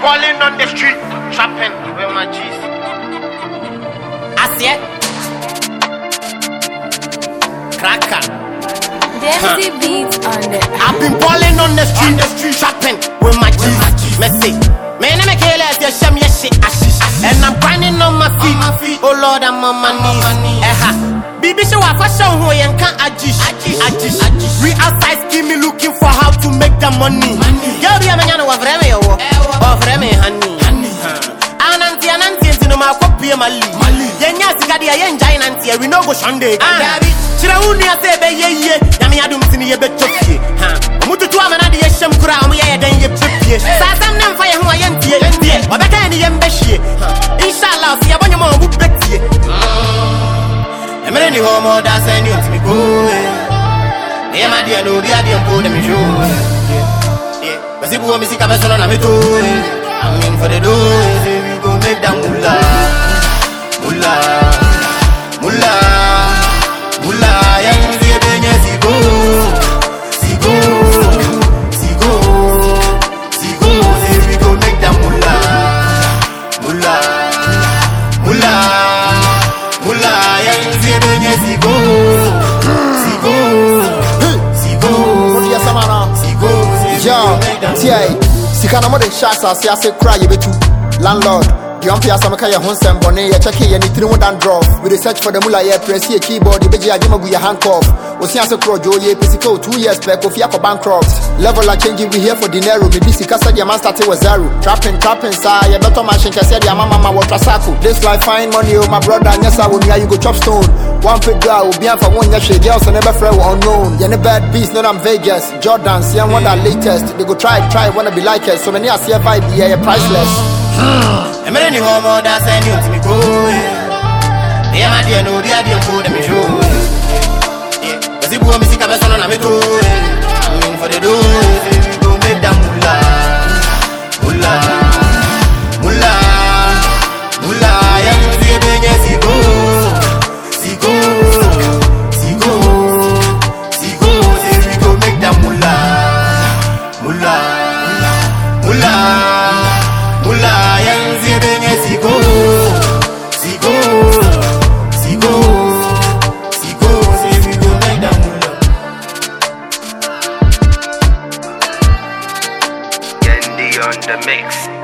balling on the street, trapping with my G's. I see it. Cracker. Dempsey beats on the. I've been balling on the street, trapping with my G's. Messy. Man, I'm a killer, you show me a shit. And I'm grinding on my feet. Oh Lord, I'm on my knees. Bibi show a fashion who you can't adjust. We outside scheming looking for how to make the money. Girl, be a man who have remy honey. Ananti no ma copy mali. Yenya sigadi ya yenja inanti we no go shande. Chira uni ase be ye nyame adum tini ye betofie. Omutu tu amana de yeshem kura omu ye dan ye pepie. Sasam nem fa ye ho ayentie. Obeka ni ye mbehie. Inshallah si abonye mo bu betie. Emere ni homo da send you to me go. Yeah, my dear, no, dear, put them in show. Yeah, but if you want me to see a person on me too, I'm in for the dough. We go make them mula. Young baby, sigo. We go make them mula. Young baby, sigo. Sikana mo de shots as ya say cry you betu landlord the umpire samaka ya honsem bone ya check ya ni tiri mo dan draw we dey search for the mula ya press your keyboard beji ajimagu ya handcuff osi ase krojo ye physical 2 years back of ya for bankrupt level are changing we here for dinero me this kasa dia man started with zero trapping sa ya better machine kase dia mama water circle this life fine money oh my brother nyesa wo me you go chop stone one fit go will be for one year shade girls and never friend unknown ya ne bad beast no I'm Vegas Jordans yeah one that latest they go try wanna be like it so many as here vibe yeah priceless. Emere ni homo da send you to me go. Yeah, my dear, no, dear, put them in show. Yeah, but if you want me to see a person on me too, I'm in for the dough. We go make them mula. Young baby, sigo. We go make them mula. Young baby, sigo. We go make them mula. Yendi on the mix.